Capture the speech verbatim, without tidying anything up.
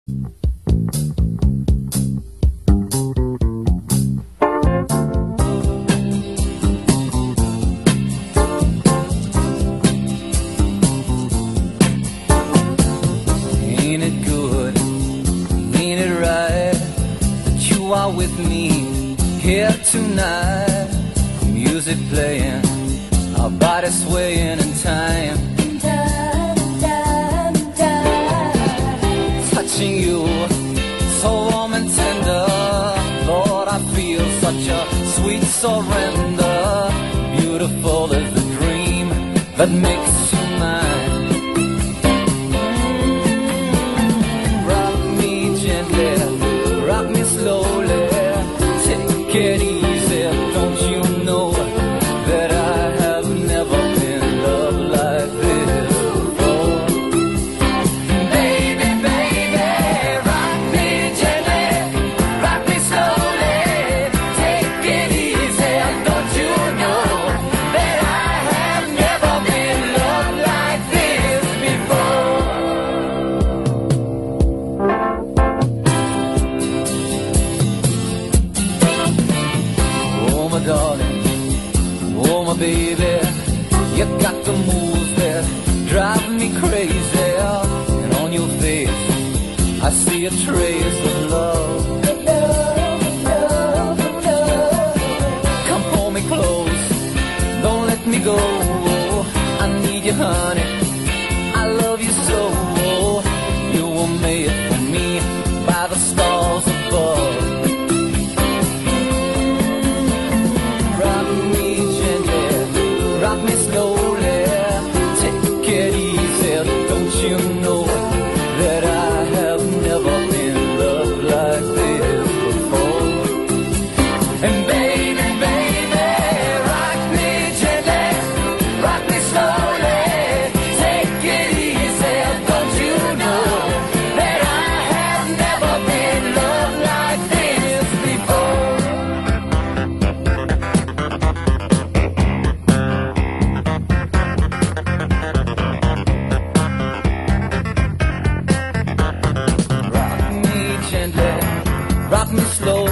Ain't it good, ain't it right that you are with me here tonight? Music playing, our bodies swaying in time. Touching you, so warm and tender, Lord, I feel such a sweet surrender. Beautiful is the dream that makes you mine. Rock me gently, rock me slowly, take it easy, don't you know that I have never been loved like this before. Baby, baby, rock me gently, rock me slowly, take it easy, don't you know that I have never been loved like this before. Oh my darling, oh my baby, you got the moves that drive me crazy. And on your face I see a trace of love. Come pull me close, don't let me go. I need you, honey, I love you so. You were made for me by the stars above. Rock me gently, rock me slowly, take it easy, don't you know that I have never been loved like this before. And baby, baby, rock me gently, rock me slowly, take it easy, don't you know that I have never been loved like this before. Rock me gently, rock me slow.